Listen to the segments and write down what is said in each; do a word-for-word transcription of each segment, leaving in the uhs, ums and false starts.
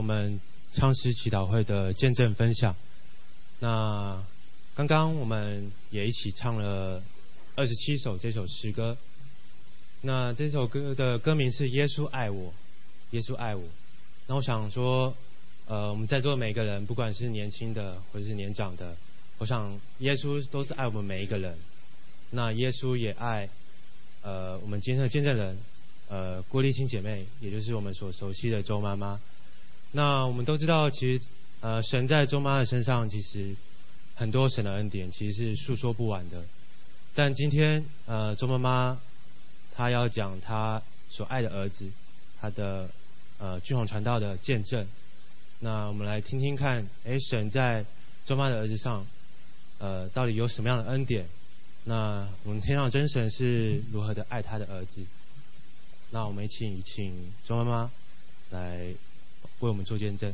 们唱诗祈祷会的见证分享。那刚刚我们也一起唱了二十七首这首诗歌。那这首歌的歌名是《耶稣爱我》，耶稣爱我。那我想说，呃，我们在座的每一个人，不管是年轻的或者是年长的，我想耶稣都是爱我们每一个人。那耶稣也爱，呃，我们今天的见证人，呃，郭丽青姐妹，也就是我们所熟悉的周妈妈。那我们都知道，其实，呃，神在周妈妈的身上，其实很多神的恩典，其实是诉说不完的。但今天，呃，周妈妈她要讲她所爱的儿子，她的呃君宏传道的见证。那我们来听听看，哎，神在周妈的儿子上，呃，到底有什么样的恩典？那我们天上真神是如何的爱他的儿子？那我们一起请周妈妈来为我们做见证。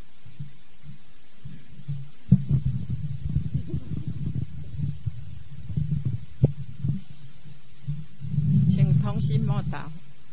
请同心默祷。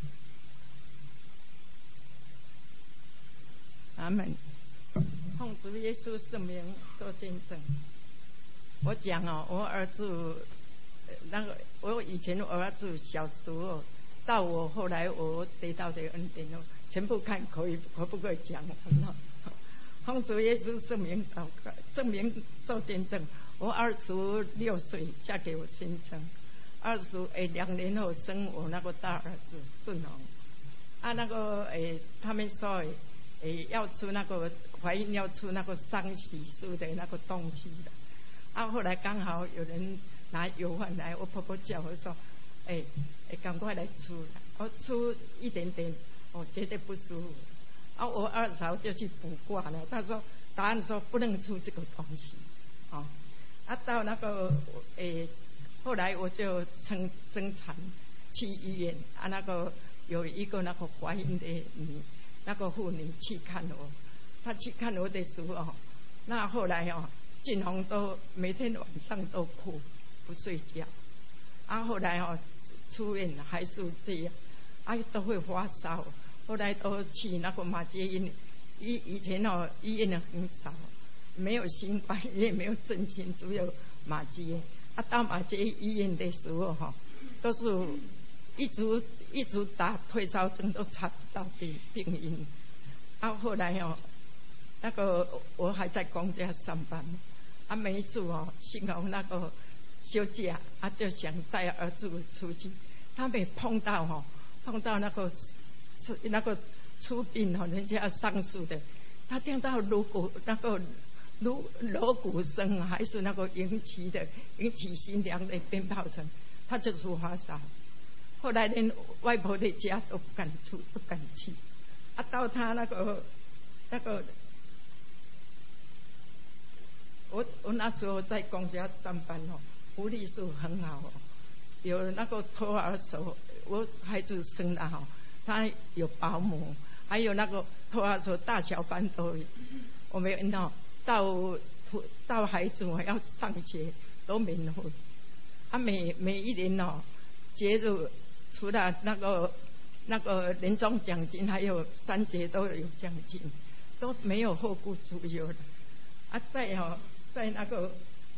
阿门。奉主耶稣圣名做见证。我讲哦，我儿子那个，我以前我儿子小时候，到我后来我得到的恩典哦，全部看可以可不可以讲？奉主耶稣圣名祷告，圣名做见证。我二十六岁嫁给我先生，二十诶两年后生我那个大儿子俊宏。啊，那个诶，他们说诶要出那个怀孕要出那个丧喜书的那个东西的。啊，后来刚好有人拿油饭来，我婆婆叫我说：“哎、欸，哎，赶快来出了。”我出一点点，我绝对不舒服。啊，我二嫂就去卜卦了，她说答案说不能出这个东西，哦，啊，到那个哎、欸，后来我就生生产去医院，啊，那个有一个那个怀孕的女那个妇女去看我，她去看我的时候，那后来哦。俊宏都每天晚上都哭不睡觉，啊，后来哦出院还是这样，啊都会发烧，后来都去那个马偕医以以前哦医院很少，没有新冠也没有振兴，只有马偕。啊，到马偕医院的时候哈、哦，都是一直一直打退烧针都查不到病病因。啊，后来哦那个我还在公家上班。啊，每一次哦，幸好那个休假啊，就想带儿子出去。他没碰到哦，碰到那个那个出殡哦，人家上诉的，他听到锣鼓那个锣锣鼓声，还是那个迎娶的迎娶新娘的鞭炮声，他就是发烧。后来连外婆的家都不敢出，不敢去。啊，到他那个那个。我我那时候在公家上班哦，福利是很好哦，有那个托儿所，我孩子生了哈，他有保姆，还有那个托儿所大小班都有。我们哦到到孩子我要上学都免费，啊每每一年哦节日除了那个那个年终奖金，还有三节都有奖金，都没有后顾之忧的。啊在哦。在那个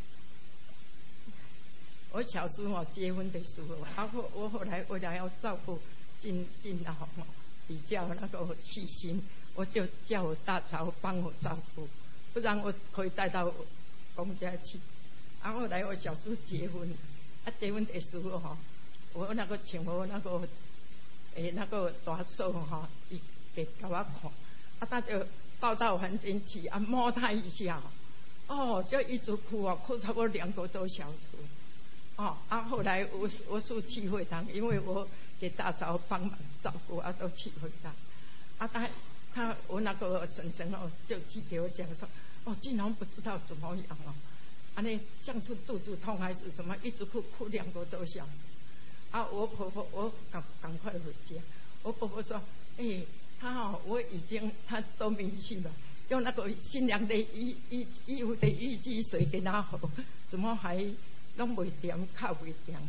我小时候结婚的时候，然后我后来为了要照顾进进老比较那个细心，我就叫我大嫂帮我照顾，不然我可以带到公家去。然后后来我小时候结婚，啊结婚的时候哈，我那个请我那个诶那个大嫂哈，伊给给我看，啊他就抱到房间去，啊摸他一下。哦，就一直哭啊，哭超过两个多小时。哦，啊，后来我我是去会堂，因为我给大嫂帮忙照顾啊，都去会堂。啊，他他我那个婶婶哦，就去给我讲说，哦，竟然不知道怎么样哦，啊，那像是肚子痛还是什么，一直哭哭两个多小时。啊，我婆婆我赶赶快回家，我婆婆说，哎、欸，他哦，我已经他都明信了。用那个新娘的衣衣衣服的浴巾水给他喝，怎么还弄不掂，靠不掂？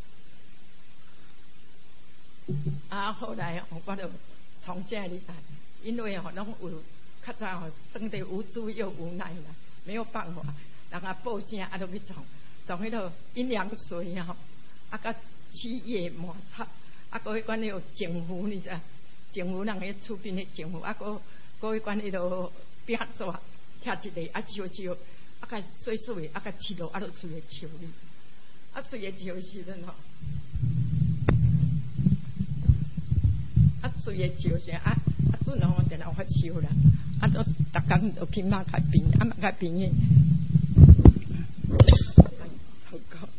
啊，后来我就从这里来， 因为吼拢有较早吼生得无助又无奈啦，没有办法，人啊报声啊都去种种迄个阴阳水吼，啊甲七叶麻插，啊搁迄款迄个情符，你知影？情符人迄厝边迄情符，啊搁搁迄款迄个饼纸拆一个啊烧烧，啊甲碎碎啊甲切落，啊都厝诶笑哩，啊碎诶笑时阵吼。啊，随个笑声啊，啊，准吼电脑发烧啦，啊，都逐工都去马甲病，啊，马甲病诶，好高。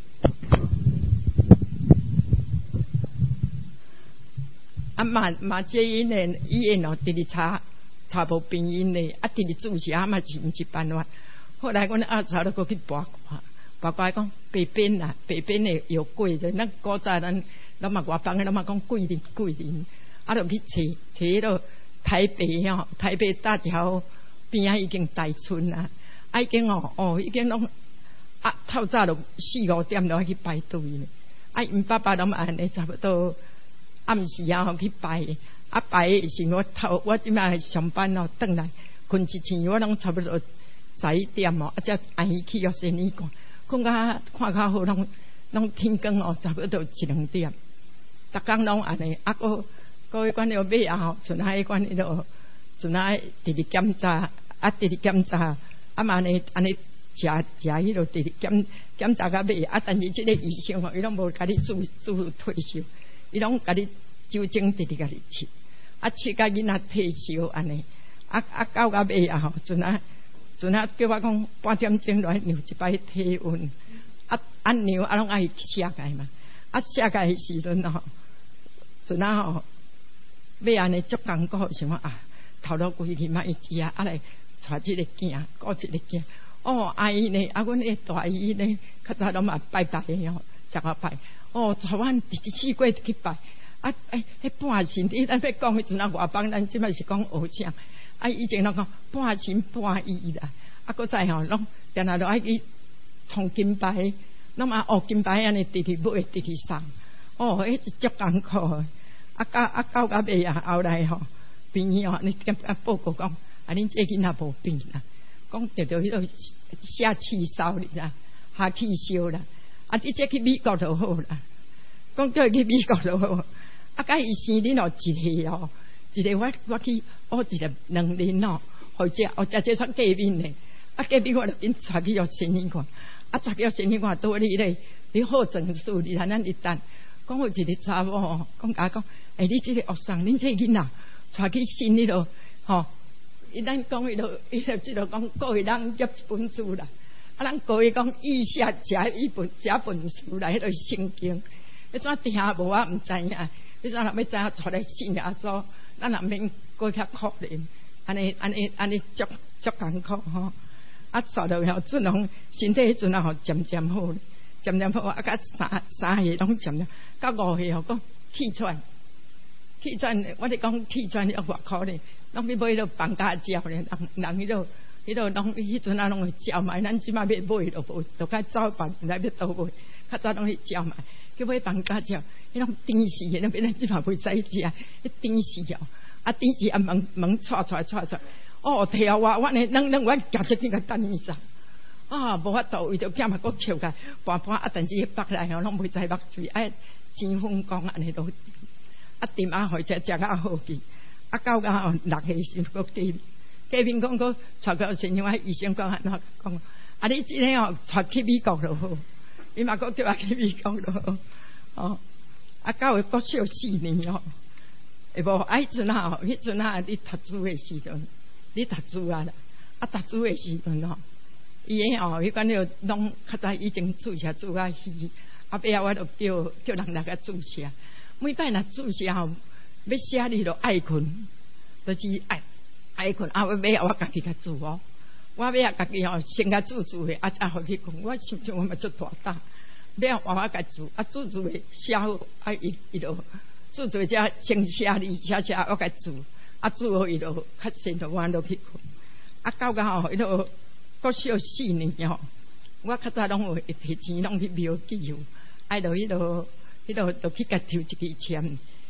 啊，嘛嘛这因诶医院哦，直直查查无病因诶，啊，直直注射啊嘛是毋是办法。后来阮阿查都过去拔卦，拔卦讲北边啦，北边诶有贵的，咱古早咱咱嘛外邦诶，咱嘛讲桂林桂林。啊，就去找找迄个台北吼，台北大桥边啊已经大村啦，啊已经哦哦已经拢啊透早就四五点就去排队咧，啊因爸爸拢安尼差不多暗时啊去排，啊排是我头我即摆上班哦，转来困一醒我拢差不多十一点哦，啊才按伊去药生医馆，困到看较好拢拢天光哦，差不多一两点，逐工拢安尼，啊个。各位管了尾啊吼，剩下迄款迄落，剩下直直检查，啊直直检查，啊嘛安尼安尼食食迄落直直检检查到尾，啊但是即个医生吼，伊拢无甲你注注退休，伊拢甲你酒精直直甲你切，啊切甲囡仔退休安尼，啊啊到到尾啊吼，剩下剩下叫我讲半点钟来量一摆体温，啊啊量啊拢爱写起嘛，啊写起诶时阵吼，剩下吼。要安尼足艰苦，想讲啊，头路规去嘛，伊只啊，啊来带即个囝，顾即个囝。哦，阿姨呢，啊，阮迄大姨呢，较早拢嘛拜拜的吼，食啊拜。哦，带阮第四季去拜。啊，诶，迄半神，你咱要讲迄阵啊，外邦咱即摆是讲学啥？啊，以前拢讲半神半义啦。啊，搁再吼，拢定下都爱去创金牌，那么学金牌安尼直直买，直直送。哦，迄是足艰苦。啊，到啊到到尾啊，后来吼，病院吼，你甲啊报告讲，啊，恁这囡仔无病啦，讲得到迄个下气烧哩啦，下气烧啦，啊，你这去美国就好啦，讲叫伊去美国就好，啊，甲伊生恁哦一个哦，一个我我去学一个两年哦，或者或者这算隔壁呢，啊，隔壁我就因带去药先生看，啊，带去药先生看倒你咧，你好诊数，你看咱一等，讲有一个查某吼，讲甲讲。诶、欸，你这个学生，恁这囡仔带去新迄落吼，伊咱讲迄落，伊就即落讲，各位人入一本书啦，啊，咱各位讲以下食一本食本书来迄落圣经，迄怎听无啊？毋知影，迄怎若要知影出来信耶稣，咱也免过遐可怜，安尼安尼安尼足足艰苦吼，啊，刷到后阵拢身体迄阵啊吼渐渐好，渐渐好，啊，甲三三岁拢渐渐，到五岁吼讲气喘。气喘，我哋讲气喘要外口咧，拢去买迄个放假胶咧，人人迄个迄个拢迄阵啊拢会照买，咱即摆要买就无，就较早办来要倒买，较早拢去照买，去买放假胶，迄种甜死的，那边咱即摆袂使食，迄甜死哦，啊甜死啊门门踹踹踹踹，哦跳我我呢，咱咱我夹出去个等伊啥，啊无法度，为着囝嘛，佫扣个半半啊，但是迄北来吼拢袂使目水，哎钱分工安尼都。啊，掂啊，或者食啊好去，啊，到到吼六岁时佫隔隔壁讲佫带到先生，啊，医生讲安怎讲？啊，你即个吼带去美国就好，伊嘛佫叫我去美国就好，哦，啊，到会佫小四年哦，会无？啊，迄阵啊，迄阵啊，你读书诶时阵，你读书啊啦，啊，读书诶时阵吼，伊诶吼，迄款了拢较早已经注射注啊虚，啊，尾仔我就叫叫人来甲注射。每摆若注射吼，要写你就爱困，就是爱爱困。啊，尾仔我家己甲注哦，我尾仔家己吼先甲注注诶，啊才互去困。我想想我嘛足大胆，尾仔换我甲注，啊注注诶写好，啊伊伊就注注只先写你写写我甲注，啊注好伊就较先就我就去困。啊到到吼，伊就佫小四年吼，我较早拢会摕钱拢去庙记吼，爱到迄落。迄落就去甲抽一支签，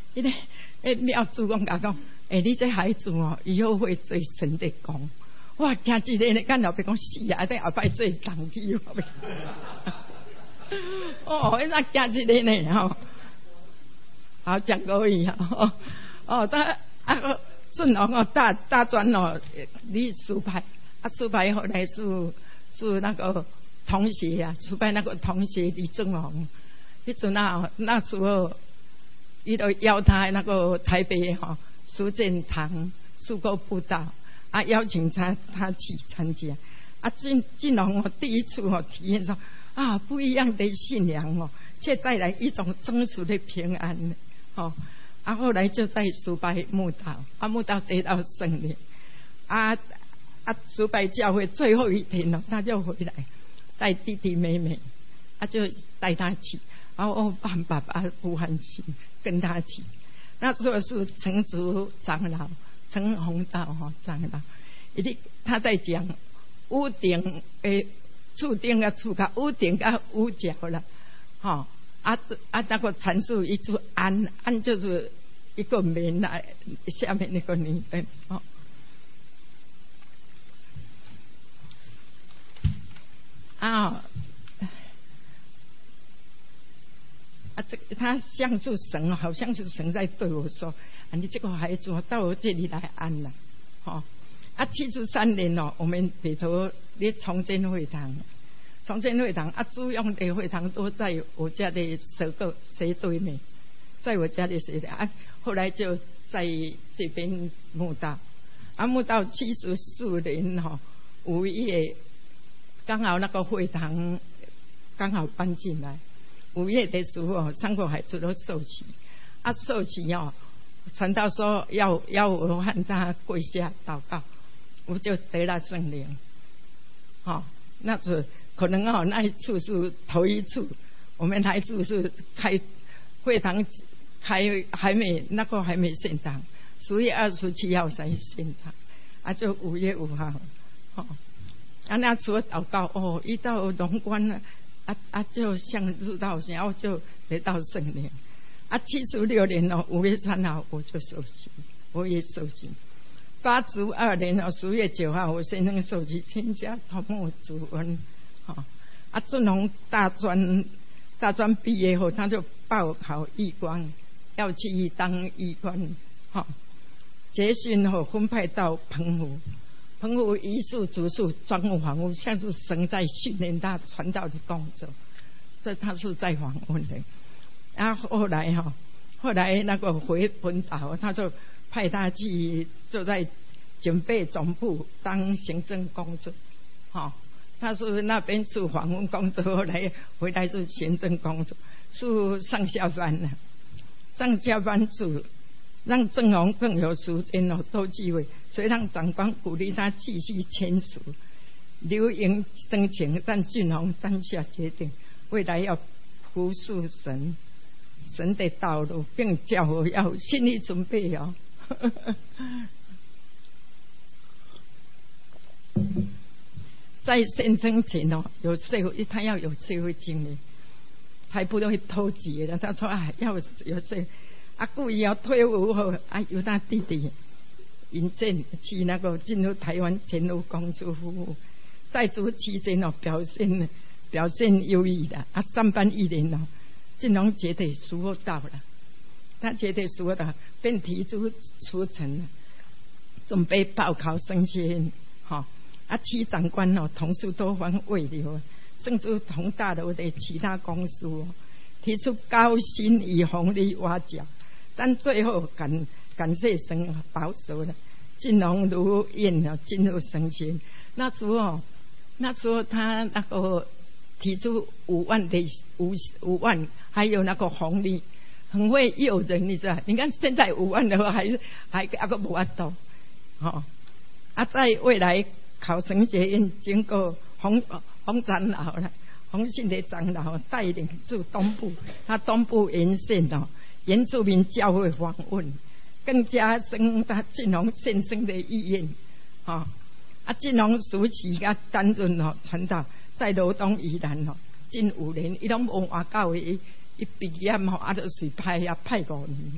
迄个迄庙主讲甲讲，诶、欸，你这孩子哦，以后会做神的工。哇，惊一个呢，干老爸讲是啊，这后摆做人去哦。哦，那惊一个呢吼，好讲可以哦。哦，他啊，俊龙哦，大大专哦，你输牌啊，输牌后来是是那个同学啊，输牌那个同学李俊龙，迄阵啊，那时候伊都邀他那个台北哈苏建堂苏沟布道啊，邀请他他去参加啊，俊俊龙哦，第一次哦体验说啊，不一样的信仰哦，却带来一种真实的平安哦。啊，后来就在苏拜慕道，啊慕道得到圣灵，啊啊苏拜教会最后一天了，他就回来带弟弟妹妹，啊就带他去，然后我爸爸爸不欢喜跟他去，那时候是陈竹长老陈宏道哈长老，一定他在讲屋顶诶厝顶啊厝甲屋顶甲屋角了，哈啊啊那个阐述一出安安就是一个门来下面那个女人哦。啊，啊，这个他像是神，好像是神在对我说：“啊，你这个孩子到我这里来安了。”哦，啊，七十三年哦，我们北投的重建会堂，重建会堂啊，主用的会堂都在我家的斜个斜对面，在我家的斜对啊，后来就在这边墓道，啊，墓道七十四年哈、哦，五月。刚好那个会堂刚好搬进来，五月的时候，三个孩子都受洗，啊受洗哦，传道说要要我和他跪下祷告，我就得了圣灵，好、哦，那是可能哦那一次是头一次，我们孩子是开会堂开还没那个还没献堂，十月二十七号才献堂，啊就五月五号，哦。啊，那除了祷告哦，一到龙关了，啊啊，就像入道，然后就得到圣灵。啊，七十六年哦，五月三号我就受洗，我也受洗。八十二年哦，十月九号我先生受洗，参加同母主恩。哦，啊，正龙大专大专毕业后，他就报考义官，要去当义官。哈、哦，结训后分派到澎湖。澎湖一树竹树专务访问，像是神在训练他传道的工作，所以他是在访问的。然后后来哈，后来那个回本岛，他就派他去就在警备总部当行政工作，哈，他是那边是访问工作，后来回来是行政工作，是上下班的，上下班组。让郑红更有时间哦多机会，所以让长官鼓励他继续签署留营申请，但俊宏当下决定未来要服侍神神的道路，并叫我要心理准备哦。在献身前哦，有社会他要有社会经历，才不会偷劫的。他说啊，要有社。啊，故意要退伍后，啊，由他弟弟引荐去那个进入台湾前路工作服务，在职期间哦，表现表现优异的啊，上班一年哦，俊宏觉得时候到了，他觉得时候到，便提出出城了，准备报考升学院，哈、哦，啊，区长官哦，同事多方慰留，甚至同大楼的其他公司哦，提出高薪与红利挖角。但最后感感谢神保守了，俊宏如愿了进入神学。那时候，那时候他那个提出五万的五五万，还有那个红利，很会诱人，你知道？你看现在五万的话，还是还那个不法多，哦，啊，在未来考神学院，经过洪洪长老了，洪信的长老带领驻东部，他东部沿线哦。原住民教会访问，更加深他俊宏献身的意愿。哦，啊，俊宏暑期啊担任哦传道，在罗东宜兰哦近五年，伊拢文化教育，伊毕业吼啊，就随派啊派五年，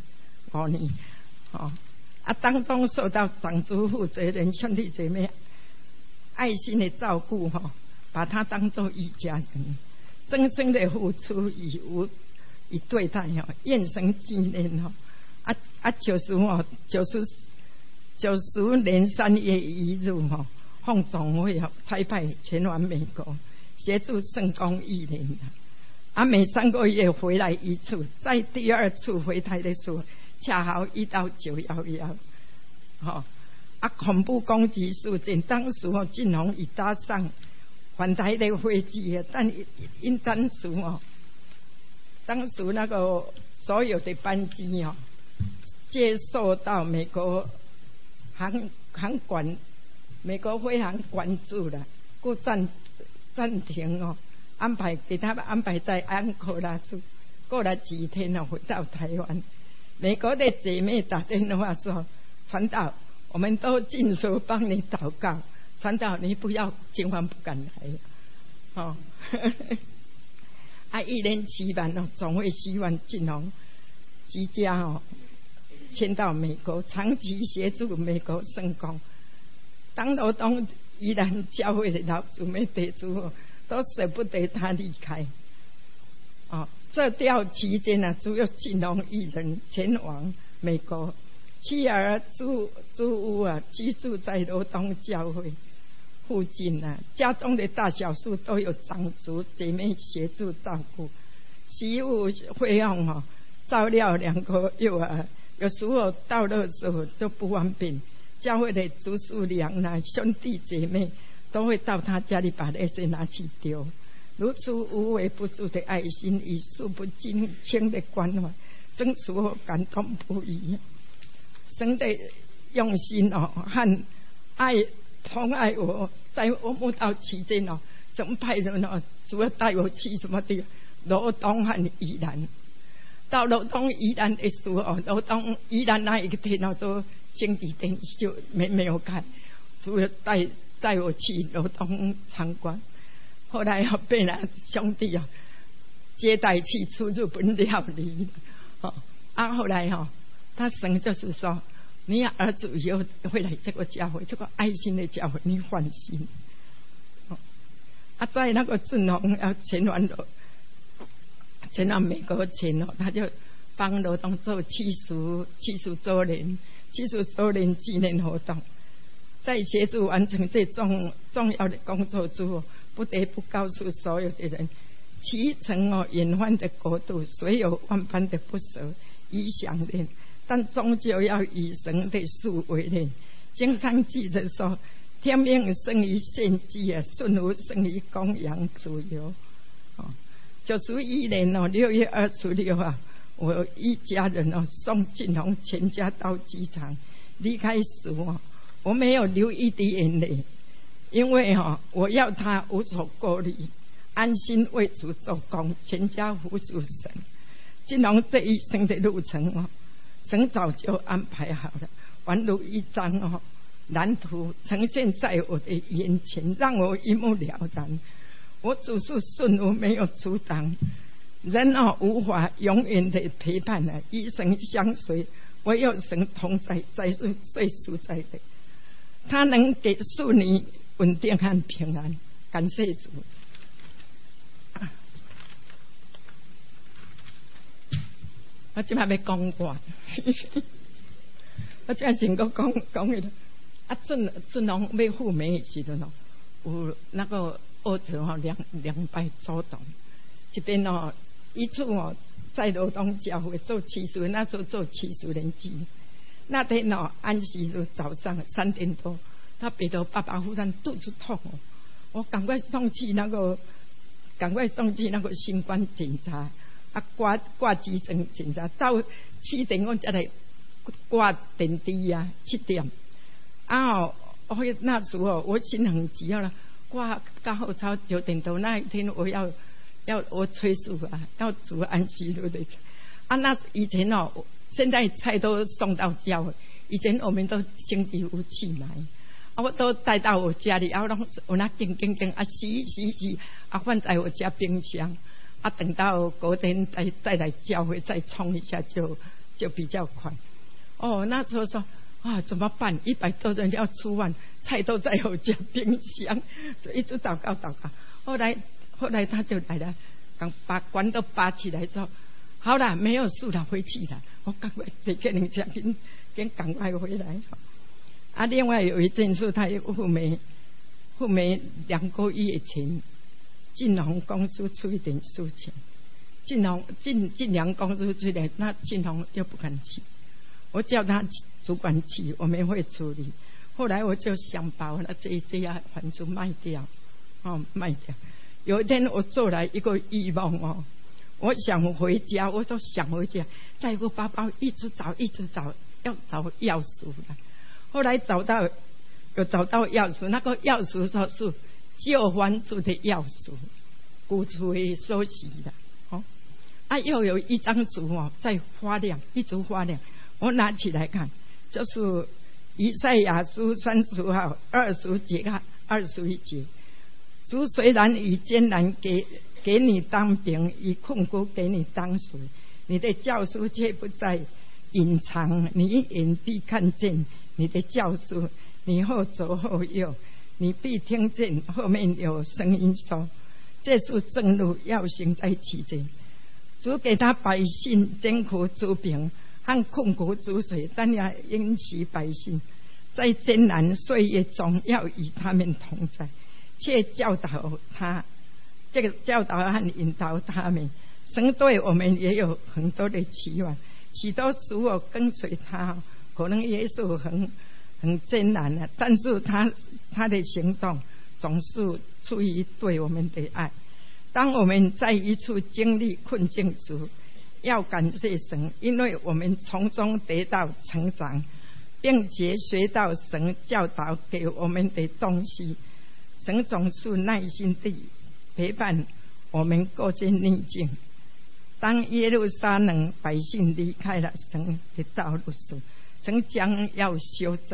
五年，哦，啊，当中受到长族负责人兄弟姐妹爱心的照顾，哈、哦，把他当作一家人，真心的付出以无以对待，哈、哦，愿神纪念，哈、哦，啊啊，九十哦，九十九十年三月一日，哈、哦，奉总会哈差派前往美国协助圣公益人。啊，每三个月回来一次，在第二次回台的时候，恰好遇到九一一，好啊，恐怖攻击事件，当时哦，晋宏已搭上返台的飞机，但因当时哦，当时那个所有的班机哦，接受到美国航航管、美国飞航关注了，故暂暂停哦。安排给他们安排在安哥拉住，过了几天了，回到台湾。美国的姐妹打电话说：“传道，我们都尽手帮你祷告，传道你不要，千万不敢来。”哦，啊，一年期满哦，总会希望晋宏即将哦迁到美国，长期协助美国圣工。当罗东宜兰教会的老姊妹弟兄哦。都舍不得他离开，哦，这调期间呢，只有晋宏一人前往美国，妻儿租租屋啊，居住在罗东教会附近啊，家中的大小事都有长族姐妹协助照顾，食物费用哦，照料两个幼儿，有时候到的时候就不方便，教会的主属粮啊，兄弟姐妹。都会到他家里把那些拿去丢，如此无微不至的爱心与数不尽清的关怀，真使我感动不已。神的用心哦，和爱疼爱我，在我慕道期间哦，神派人哦，主要带我去什么地方？罗东和宜兰。到罗东宜兰的时候哦，罗东宜兰那一个天哦，都星期天就没没有开，主要带。带我去罗东参观，后来要被那兄弟啊接待去吃日本料理，哦啊，后来哈、哦，他神就是说，你儿子以后会来这个教会，这个爱心的教会，你放心。哦，啊，在那个晋宏要前往罗前往美国前哦，他就帮罗东做七十七十周年七十周年纪念活动。在协助完成这重重要的工作之后，不得不告诉所有的人，启程哦，远方的国度，虽有万般的不舍与想念，但终究要以神的事为念。经上记着说：“天命胜于献祭啊，顺服胜于供养主油。”哦，九十一年哦，六月二十六号，我一家人哦送晋宏全家到机场，离开时哦。我没有流一滴眼泪，因为哈、哦，我要他无所顾虑，安心为主做工，全家服侍神。晋宏这一生的路程哦，神早就安排好了，宛如一张哦蓝图呈现在我的眼前，让我一目了然。我只是顺服，没有阻挡。人哦，无法永远的陪伴啊，一生相随，唯有神同在，才是最实在的。他能给树你稳定和平安，感谢主。我今晚要讲完，我今先个讲讲迄个啊，俊俊宏要赴美的时阵哦，有那个儿子哦两两败走动，一边哦一次哦在罗东教会做七十，那时候做七十年祭。那天哦，安息日早上三点多，他鼻头爸爸忽然肚子痛哦，我赶快送去那个，赶快送去那个新冠检查，啊挂挂急诊检查，到七点我才来挂点滴啊，七点，啊哦，我那时候我心很急了，挂刚好超九点多那一天我要要我催促啊，要煮安息日的，啊那以前哦。现在菜都送到教会，以前我们都星期五去买，啊，我都带到我家里，然后我那叮叮叮啊洗洗洗啊放在我家冰箱，啊等到隔天再再来教会再冲一下就就比较快。 哦，那时候说啊怎么办？一百多人要吃饭，菜都在我家冰箱，就一直祷告祷告。后来后来他就来了，刚把关都拔起来之后，好了，没有事了，回去了。我赶快得给人家跟跟赶快回来。啊，另外有一件事，他后面后面两个月前，晋宏公司出一点事情，晋宏晋晋良公司出来，那晋宏又不肯去，我叫他主管去，我们会处理。后来我就想把我的这一这样房子卖掉，哦，卖掉。有一天我做了一个预梦哦，我想回家，我都想回家，在我包包一直找，一直找，要找钥匙了。后来找到，有找到钥匙，那个钥匙说是旧房子的钥匙，古厝的收起的，哦，啊，又有一张纸哦，在发亮，一直发亮。我拿起来看，就是以赛亚书三十号二十节啊，二十一节。主虽然以艰难给给你当饼，以困苦给你当水，你的教书却不再隐藏，你眼必看见你的教书，你后左后右，你必听见后面有声音说：“这是正路，要行在其间。”主给他百姓艰苦之饼和困苦之水，但要因其百姓在艰难岁月中要与他们同在。却教导他，这个教导和引导他们。神对我们也有很多的期望，许多时候跟随他，可能也是很很艰难的，但是他他的行动总是出于对我们的爱。当我们在一处经历困境时，要感谢神，因为我们从中得到成长，并且学到神教导给我们的东西。神总是耐心地陪伴我们过尽逆境。当耶路撒冷百姓离开了神的道路时，神将要修正，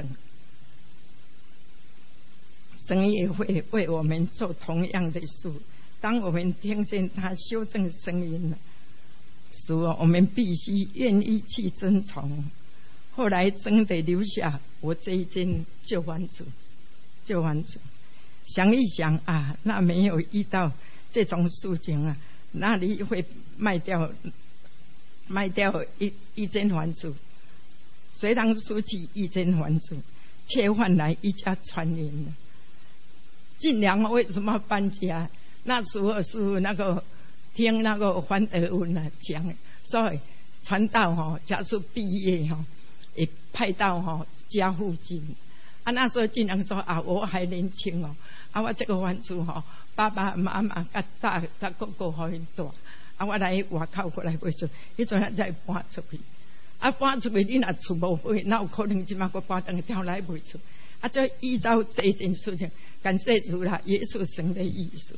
神也会为我们做同样的事。当我们听见他修正声音了时，我们必须愿意去遵从。后来真的留下我这一间旧房子，旧房子。想一想啊，那没有遇到这种事情啊，那里会卖掉卖掉一一间房子，虽然失去一间房子，却换来一家传人了。晋良为什么搬家？那时候是那个听那个黄德文啊讲，所以传道哈，假设毕业哈，也派到哈家附近。啊，那时候晋良说啊，我还年轻哦。啊，我这个房子吼，爸爸妈妈甲大甲哥哥互因住，啊，我来外口过来买厝，迄阵啊才搬出去。啊，搬出去你若厝无买，哪有可能即马佫搬登跳来买厝？啊，就依照这件事情，感谢主啦，耶稣神的意思。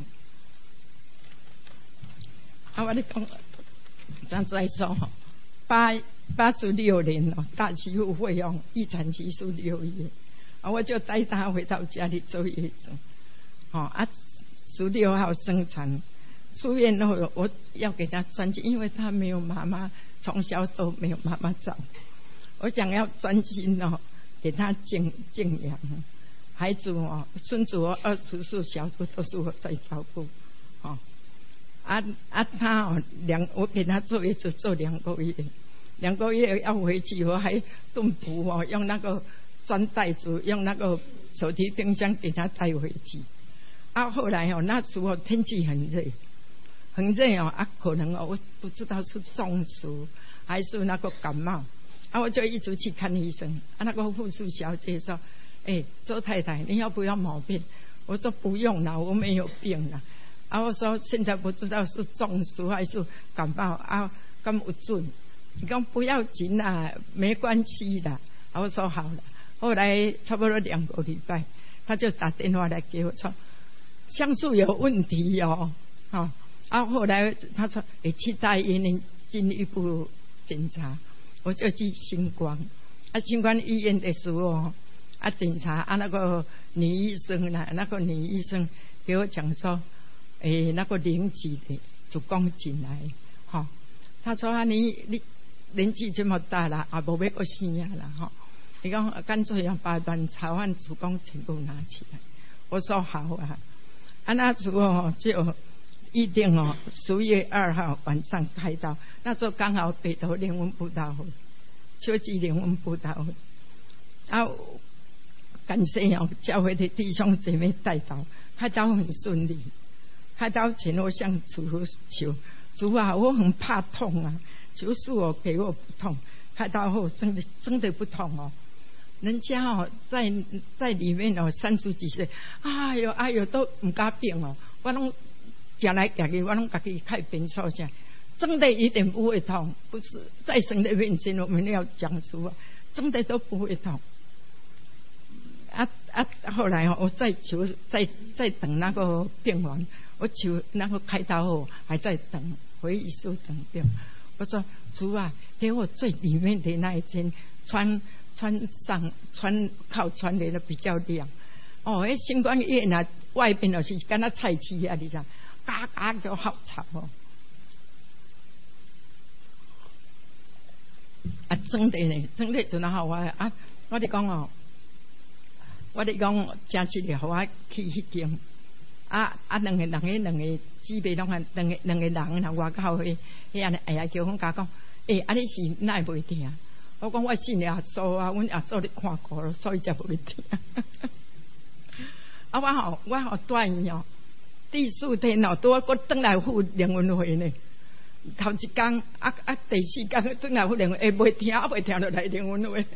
啊，我咧讲，咱再说吼，八八十六年哦，大媳妇费用预产期是六月，啊，我就带她回到家里做业主。哦啊，十六号生产，出院后我要给他专心，因为他没有妈妈，从小都没有妈妈照顾，我想要专心哦，给他静静养。孩子哦，孙子哦，二十四小子都是我在照顾。哦，啊啊，他哦两，我给他做一直做两个月，两个月要回去，我还炖补哦，用那个装袋子，用那个手提冰箱给他带回去。啊，后来哦，那时候天气很热，很热哦，啊，可能哦，我不知道是中暑还是那个感冒，啊，我就一直去看医生。啊，那个护士小姐说：“哎，周太太，你要不要毛病？”我说：“不用了，我没有病了。”啊，我说现在不知道是中暑还是感冒啊，咁有准。你讲不要紧啦，没关系的。啊，我说好了。后来差不多两个礼拜，他就打电话来给我说。像素有问题哦，啊，啊，后来他说，诶，去大医院进一步检查，我就去星光，啊，星光医院的时候，啊，检查啊，那个女医生呢，那个女医生给我讲说，诶，那个零级的子宫颈癌，哈、哦，他说啊，你你年纪这么大了，也无要搁生啊啦吼。伊讲干脆要把卵巢和子宫全部拿起来。我说好啊。啊，那时候就预定哦，十月二号晚上开刀。那时候刚好北投灵恩布道会，秋季灵恩布道会。啊，感谢哦，教会的弟兄姐妹带刀，开刀很顺利。开刀前我向主求，主啊，我很怕痛啊，求是我给我不痛。开刀后真的真的不痛哦。人家哦，在在里面哦，三十几岁，哎呦哎呦都唔敢病哦。我拢行来行去，我拢家己开便所下，真的一点不会痛。不是在神的面前，我们要讲出啊，真的都不会痛。啊啊！后来哦，我再求，再再等那个病完，我求那个开刀后还在等，回医术等病。我说主啊，给我最里面的那一间穿。穿上穿靠穿的比较亮哦，那新冠医院啊，外边就是跟那菜市啊，你知道，嘎嘎就好吵哦。啊，真的呢，真的真好啊！啊，我哋讲哦，我哋讲真是的，互我去迄间啊啊，两个人个两个姊妹拢啊，两个两个人啊，外口去，迄安尼哎呀叫阮家讲，诶，啊你是哪会袂听？我讲我信耶稣啊，阮耶稣咧看过了，所以才袂听。啊，我吼我吼住院哦，第四天哦，拄啊我转来赴灵恩会呢。头一工啊啊，第四工转来赴灵恩会，袂听啊，袂听就来灵恩会。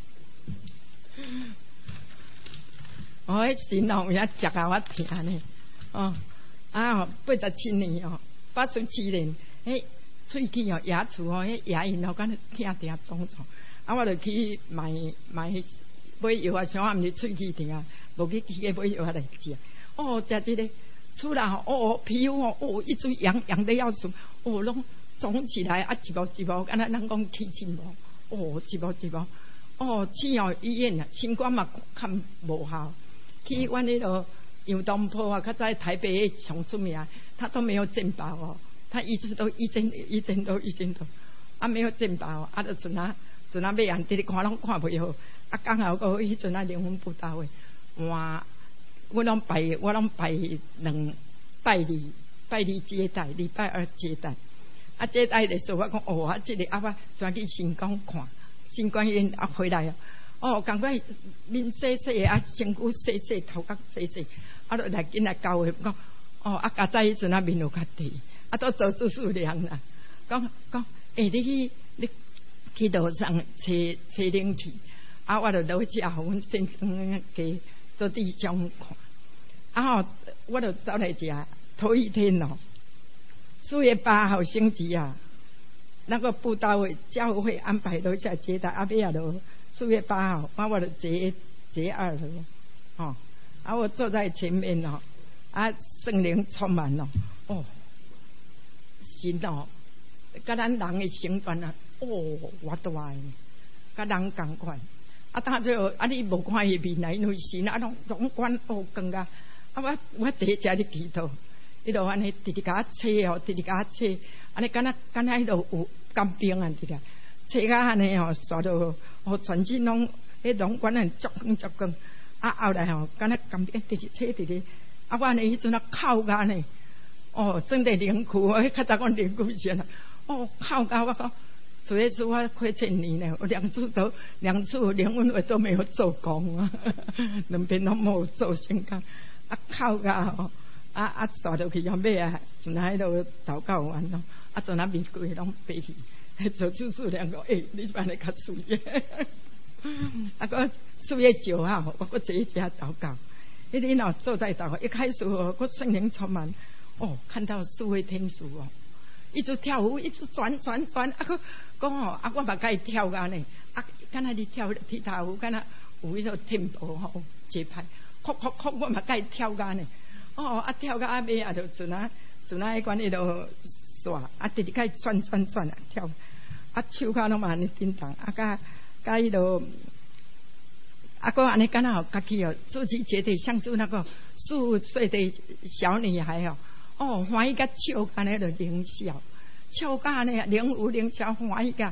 哦，迄神哦，有影食啊，我听呢。哦啊，八十七年哦，八十七年，诶。喙齿哦，牙齿哦，迄牙龈哦，敢疼疼肿肿。啊，我就去买买买药啊，想我毋是喙齿疼，无去去买药来食。哦，食这个出来哦，皮肤哦，哦，一直痒痒的要死，哦，拢肿起来啊，一包一包，敢若咱讲起疹无？哦，一包一包。哦，去哦医院啊，新冠嘛看无效，去阮迄个杨东坡啊，较早台北上出名，他都没有健保哦。他一直都一针一针都一针都，啊没有健保，啊就阵啊阵啊要人直直看拢看袂好，啊刚好个迄阵啊灵恩布道会，哇，我拢拜我拢拜两拜二拜二接待，礼拜二接待，啊接待的时候我讲哦啊这个啊我转去新光看，新光医院啊回来啊，哦赶快面洗洗啊身躯洗洗头壳洗洗，啊就来紧来教的讲，哦啊家在迄阵啊面有较低。啊，都做做数量啦。讲讲，诶、欸，你去你去路上找找冷气，啊，我就落去啊，互阮先生给做弟兄看。啊，我就走来食。头一天哦，四月八号星期啊，那个布道会教会安排楼下接待，阿尾啊就四月八号，啊，我就坐坐二楼，哦，啊，我坐在前面哦，啊，圣灵充满了，哦。神哦，甲咱人的成全啊，哦，偌大诶，甲人共款。啊，当最后啊，你无看伊面来，因为神啊，拢总管哦光啊。啊，我我第一只咧祈祷，伊就安尼直直甲我吹哦，直直甲我吹，安尼敢若敢若迄度有干冰啊，直直吹甲安尼哦，刷到哦，全身拢迄拢管很足光足光。啊，后来吼，敢若干冰直直吹直直，啊，我安尼迄阵啊哭甲呢。哦，真的灵苦，我较早讲灵苦先啦。哦，靠到我讲，主耶稣我亏欠你呢，我两次都两次灵恩会都没有做工啊，两边都冇做成功。啊，靠到哦，啊啊，刷到去要尾啊，从那迄度祷告完咯，啊，从那玫瑰拢飞去，做手术两个，诶，你办得较水嘅。啊，个四月九号，我搁坐一家祷告，一天哦坐在祷告，一开始我我圣灵充满。哦，看到四位天使哦，一直跳舞，一直转转转，啊个讲哦，啊我嘛甲伊跳个呢，啊，敢若你跳踢踏舞，敢若有迄个 tempo 吼节拍，哭哭哭，我嘛甲伊跳个呢，哦，啊跳个啊尾啊就阵啊阵啊迄款迄落煞，啊直直甲伊转转转啊跳，啊手骹拢嘛安尼震动，啊甲甲迄落。啊，个安尼敢若家己哦，自己觉得像是那个四五岁的小女孩哦。哦，欢喜甲笑，安尼就灵笑，笑甲安尼灵有灵笑，欢喜甲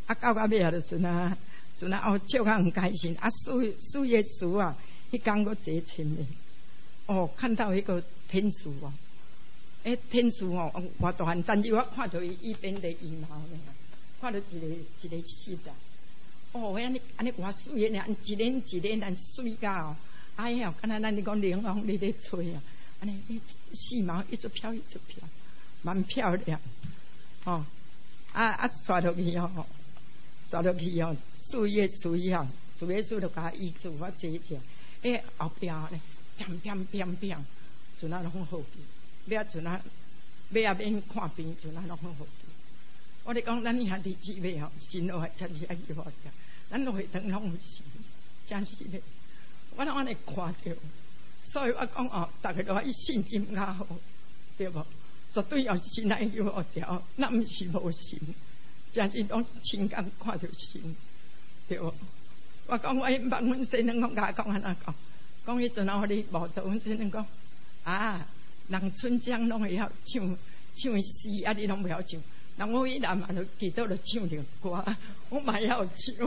啊到到尾啊，就阵啊，阵啊哦，笑甲很开心。啊，四四月十啊，迄天我坐亲的，哦，看到迄个天使哦，诶，天使哦，偌大汉，但是我看到伊一边的羽毛呢，看到一个一个湿啊。哦，安尼安尼偌水的呢，一年一年咱水甲哦，哎呀，敢若咱咧讲凉风咧咧吹啊，安尼细毛一直飘一直飘，蛮漂亮。哦，啊啊，刷落去哦，刷落去哦，四月十一号，主耶稣就甲医治我坐者，诶后壁咧，砰砰砰砰，阵啊拢好去，尾阵啊尾啊免看病，阵啊拢好去。我咧讲，咱兄弟姊妹哦，信我真是爱要的。咱落去当拢有事，真是咧。我拢安尼看到，所以我讲哦，大家都爱信心较好，对无？绝对要信爱要条，咱毋是无信，真是拢亲眼看到信，对无？我讲我迄万阮先生讲甲我讲安怎讲？讲迄阵啊，我咧无道阮先生讲啊，人春江拢会晓唱唱诗，啊，你拢袂晓唱。那我一来嘛，就记到了唱着歌，我嘛要唱。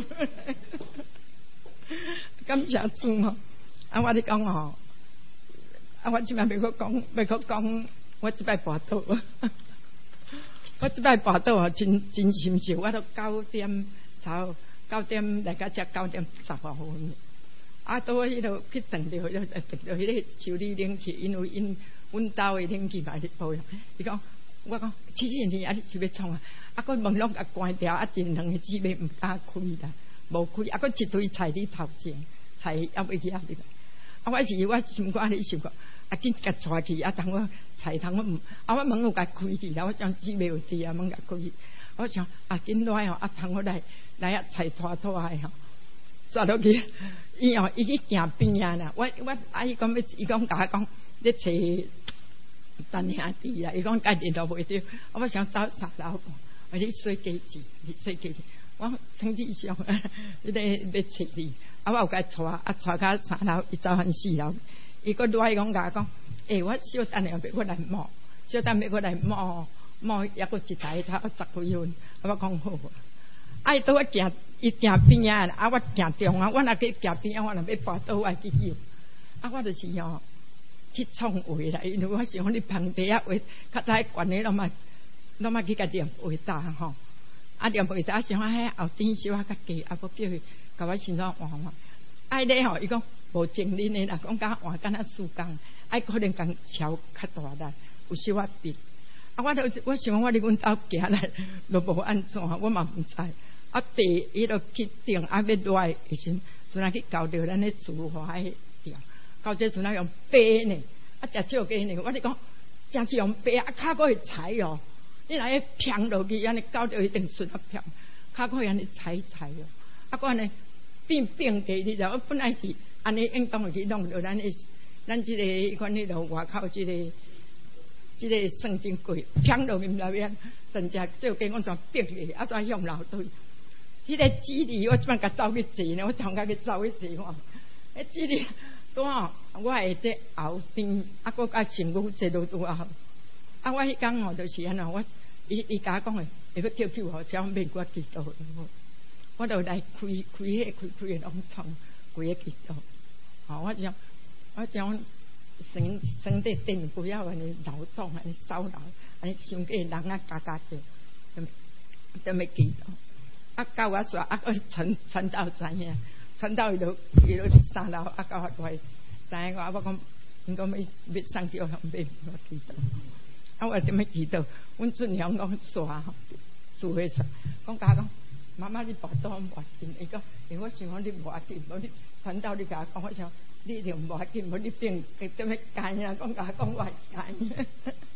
感谢主哦！啊，我咧讲哦，啊，我即摆要搁讲，要搁讲，我即摆跋倒，我即摆跋倒哦，真真心实，我都九点差九點來到遮九點十五分。啊，到我迄度去等着，等着迄個修理冷氣，因為因阮兜的冷氣嘛咧無呀。伊講。我講七星天啊，你是要創啊？啊，個門攏甲關掉，啊，一兩個姊妹唔敢開啦，無開。啊，個一堆菜喺頭前，菜還未起入嚟。啊，我是我心肝咧想講，啊，緊甲帶去，啊，等我菜通我唔，啊，我門有甲開去啦，我將姊妹有啲啊，門甲開去。我想啊，緊來哦，啊，等我來來啊，菜拖拖下吼，刷落去，伊哦，伊去行邊啊啦。我我阿姨講要，伊講甲我講，你找。等兄弟啦，伊讲家己都袂着，我想走三樓，我你水雞子，你水雞子，我身體上，你咧要找你，啊我有甲帶，啊帶到三樓，伊走翻四樓，伊個來講甲我講，誒我小等下要我來摸，小等要我來摸摸，抑個一台差十幾分，啊我講好，啊伊倒我行，伊行邊啊，啊我行中啊，我若去行邊啊，我若要跋倒我去救，啊我就是哦。去創話啦，因為我想你旁邊啊話，較早關的攏嘛，攏嘛去甲念話打吼，啊念話打想啊，迄後天小啊較低，啊要叫伊甲我先怎換換，愛咧吼，伊講無精力的啦，講甲換敢若輸工，愛可能共超較大力，有小啊變，啊我都我想我佇阮兜行來，都無安怎，我嘛毋知，啊第伊就去頂啊要來的時陣，陣啊去交着咱咧廚房迄條。到這陣啊用白呢，啊食少雞呢，我哋講真是用白啊，骹個會踩哦，你若一평落去，安尼搞到一定順啊평，骹個會安尼踩踩哦，啊個安尼變變地，你知我本來是安尼應當去弄到咱誒，咱即個款迄度外口即個即個算真貴，평落去唔知邊，甚至少雞我全變去，啊全向老對，迄個紙裡我即擺甲走去坐呢，我通甲去走去坐看，迄紙裡。拄哦，我係即後邊，啊個甲前母坐到拄啊，啊我迄工哦，就是安怎，我伊伊甲我講誒，會要叫救護車，我免我祈禱，我就來開開迄開開誒攏創規個祈禱，吼我講我講生生得電不要安尼勞動安尼騷擾，安尼傷過人啊加加着，都要祈禱，啊到我煞啊個傳傳道知影。傳到伊就伊就三樓，啊到我來，知影我我講，因講要要上去，我講要我祈禱，啊我點樣祈禱？阮俊良講煞做伙煞，講甲我講，媽媽你跋倒無要緊，伊講，因我想講你無要緊，無你傳到你甲我講，我想你就無要緊，無你變點樣幹啊？講甲我講我幹，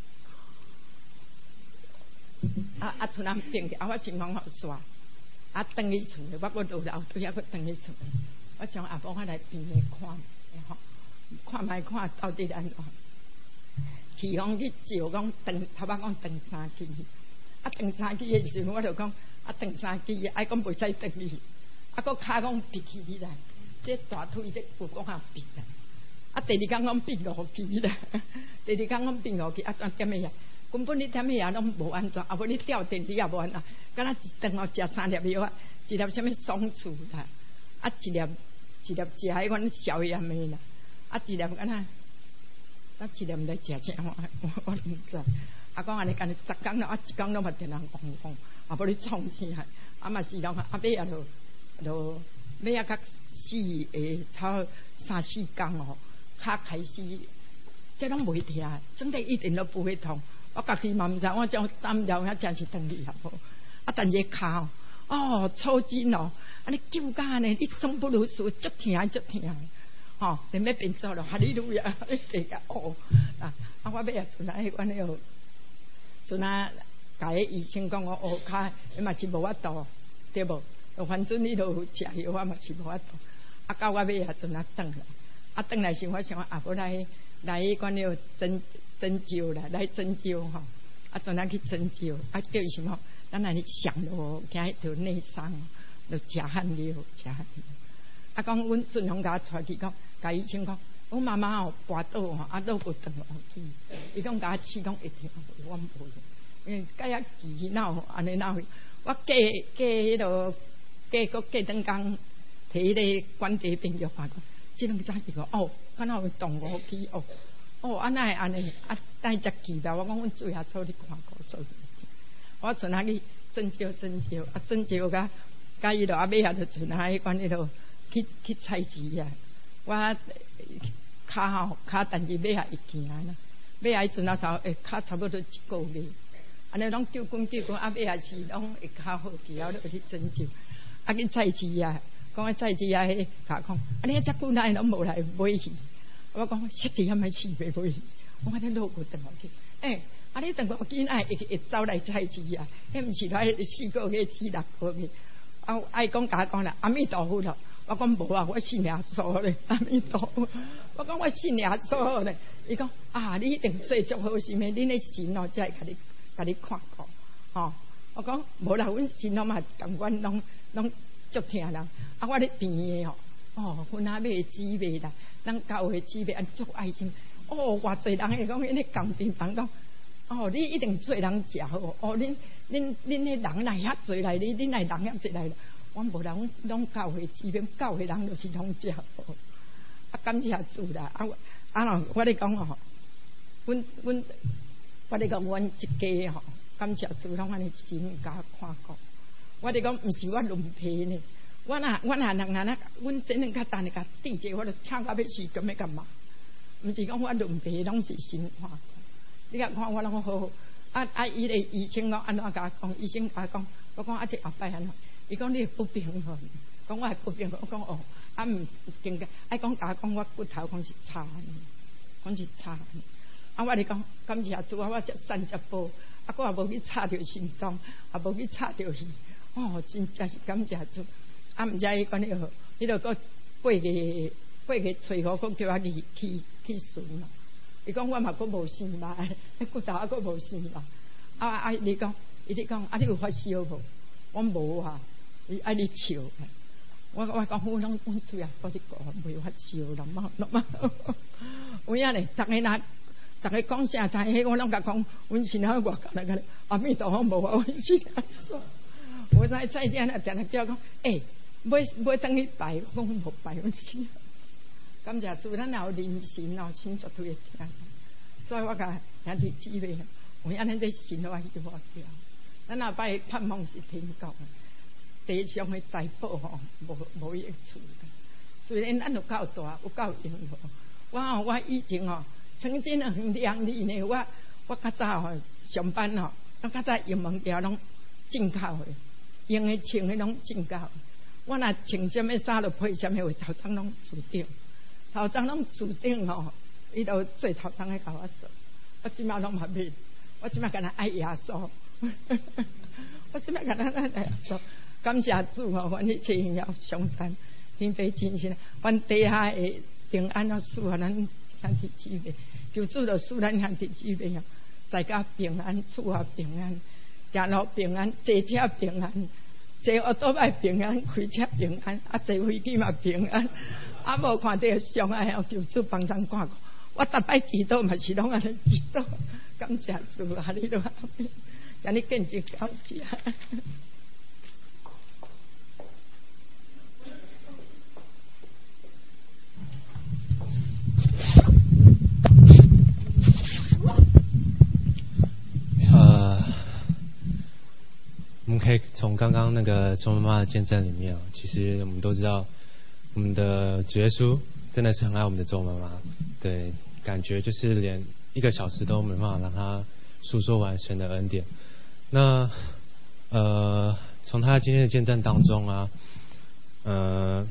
啊啊突然變去，啊我心講好煞。啊，轉去厝，我個路後對啊，個轉去厝。我想阿婆我來邊個看，吼，看賣看到底安怎？去講去照講轉，頭仔講轉三支，啊轉三支嘅時候，我就講啊轉三支，愛講袂使轉去，啊個骹講跌起來，這大腿這骨講下變啦，啊第二工講變落去啦，第二工講變落去，啊怎點樣？ 根本你踮遐啊拢无安全，啊无你吊电你也无安全，敢若一顿哦食三粒药啊，一粒什么爽楚啦，啊一粒一粒食迄款消炎的啦，啊一粒敢若，啊一粒毋知食啥，我我毋知。啊讲安尼，干十工咯，啊一工拢嘛电人讲讲，啊无你创啥，啊嘛是拢啊尾啊落落尾啊较死诶，差三四工哦，骹开始。这拢袂听，总得一定都不会痛。我家己嘛毋知，我将担了遐真是疼厉害无。啊，但是骹哦，抽筋哦，安尼揪甲安尼，你总不如输，足疼足疼。吼，连要变做咯，哈利路亚，你个哦啊！啊，我尾啊，阵啊，迄款了，阵啊，甲迄医生讲我乌骹，伊嘛是无法度，对无？反正你都食药，我嘛是无法度。啊，到我尾啊，阵啊，转来，啊，转来时我想啊，无来。来迄款了针针灸啦，来针灸吼，啊，阵咱去针灸，啊，叫伊什么？咱来上咯，惊迄条内伤，就食汗流，食汗流。啊，讲阮阵拢甲我带去讲，甲医生讲，我妈妈哦跋倒吼，啊倒个转落去，伊讲甲我试讲会听，我唔会，因为甲遐奇闹安尼闹，我过过迄落过个过等工，摕迄个关节病药看看。即两早是讲哦，敢若有动五起哦，哦，安那会安尼，啊，等只奇妙。我讲阮最下手你看过所以，我阵啊去针灸针灸，啊针灸甲甲伊落啊尾下就阵啊迄款迄落去去采集啊，我骹吼骹，但是尾下会行啦，尾下迄阵啊头会骹差不多一个月，安尼拢灸滚灸滚，啊尾下是拢会较好起，啊，落去针灸，啊去采集啊。讲啊，再次啊，迄甲讲，啊，你遮久来拢无来买去。我讲，实际还没试买买去。我讲，你落过等落去。诶，啊，你等我囡仔会会走来采集啊？迄毋是来四个月、四六个月。啊，爱讲甲讲啦，阿弥陀佛咯。我讲无啊，我信耶稣咧，阿弥陀佛。我讲我信耶稣咧。伊讲啊，你一定做足好事咩？恁咧神哦，才会甲你甲你看过。吼，我讲无啦，阮神哦嘛，共阮拢拢。足疼人，啊！我咧边个吼，哦，阮阿妹姊妹啦，咱教会姊妹安足爱心，哦，偌侪人会讲因咧共阵人讲，哦，你一定做人食好，哦，恁恁恁迄人来遐侪来，你恁来人遐侪来，我无啦，阮拢教会姊妹，教会人就是拢食好，啊，感谢主啦，啊，啊咯，我咧讲吼，阮阮，我咧讲阮一家吼，感谢主，拢安尼神甲看过。我哋讲毋是我轮皮呢，我若我若人啊，那阮先生较等下甲地者，我就听到要死咁要干嘛？毋是讲我轮皮，拢是神看。你甲看我拢好好，啊啊！伊个医生讲安怎甲讲？医生甲讲，我讲啊，这后摆安怎？伊讲你不平衡，讲我系不平衡。我讲哦，啊毋更加爱讲甲讲我骨头讲是差，讲是差。啊，我哋讲感谢主啊，我食三只煲，啊，我也无去插着心脏，也无去插着耳。哦，真正是感谢主，啊，毋知伊讲迄个，迄个个八月八月初五，佫叫我去去去巡咯。伊讲我嘛佫无生嘛，迄骨头啊佫无生嘛。啊啊！你讲，伊你讲，啊你有发烧无？我无啊，伊爱你笑。我我讲我拢阮主啊，所以讲袂发烧啦嘛，啦嘛。有影咧，逐个若逐个讲啥知？迄我拢甲讲，阮是哪外甲那个阿弥陀佛无啊，阮是哪说？我在在家那定定叫讲，诶，买买等你拜，我讲无拜，我是。感谢主，咱有灵神哦，神绝对会听。所以我甲兄弟姊妹，有安尼在神我去我叫，咱后摆盼望是天国，地上的财宝吼，无无益处。虽然咱有够大，有够用无，我吼我以前吼，曾经很亮丽呢，我我较早吼上班吼，我较早用物件拢进口的。用的穿的拢真够，我若穿什么衫就配什么话，头章拢自定，头章拢自定吼，伊就做头章的甲我做，我即马拢嘛免，我即马干那爱耶稣，我即马干那爱耶稣，感谢主吼，阮迄天要上山，天父真神，阮底下的平安啊，赐啊咱兄弟姊妹，求主就赐咱兄弟姊妹啊，大家平安，赐啊平安。行路平安，坐车平安，坐奥多摆平安，开车平安，啊坐飞机嘛平安，啊无看到上海哦，求主帮咱看顾。我逐摆祈祷嘛是拢安尼祈祷， 感谢主啊！你都让你更加感谢。 呃，我们可以从刚刚那个周妈妈的见证里面，其实我们都知道，我们的主耶稣真的是很爱我们的周妈妈，对，感觉就是连一个小时都没办法让她诉说完神的恩典。那呃，从她今天的见证当中啊，呃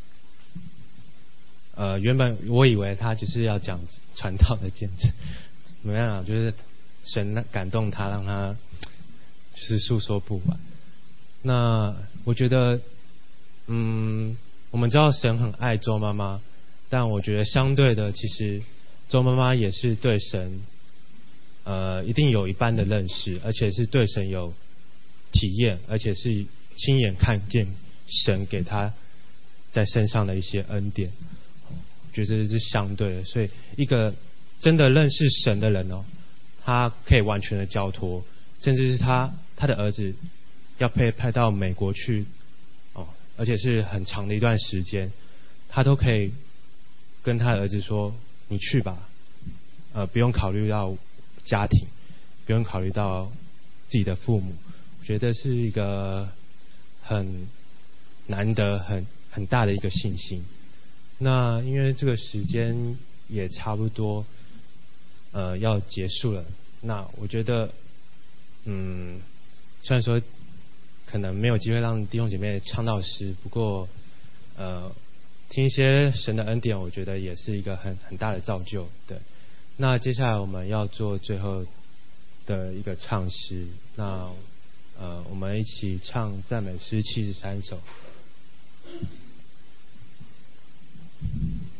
呃，原本我以为她就是要讲传道的见证，没办法，就是神感动她，让她就是诉说不完。那我觉得，嗯，我们知道神很爱周妈妈，但我觉得相对的，其实周妈妈也是对神，呃，一定有一般的认识，而且是对神有体验，而且是亲眼看见神给她在身上的一些恩典，我觉得这是相对的。所以，一个真的认识神的人哦，他可以完全的交托，甚至是他他的儿子要被派到美国去哦，而且是很长的一段时间，他都可以跟他的儿子说：“你去吧，呃，不用考虑到家庭，不用考虑到自己的父母。”我觉得是一个很难得、很很大的一个信心。那因为这个时间也差不多，呃，要结束了。那我觉得，嗯，虽然说可能没有机会让弟兄姐妹唱到诗，不过，呃，听一些神的恩典，我觉得也是一个很很大的造就。对，那接下来我们要做最后的一个唱诗，那呃，我们一起唱赞美诗七十三首。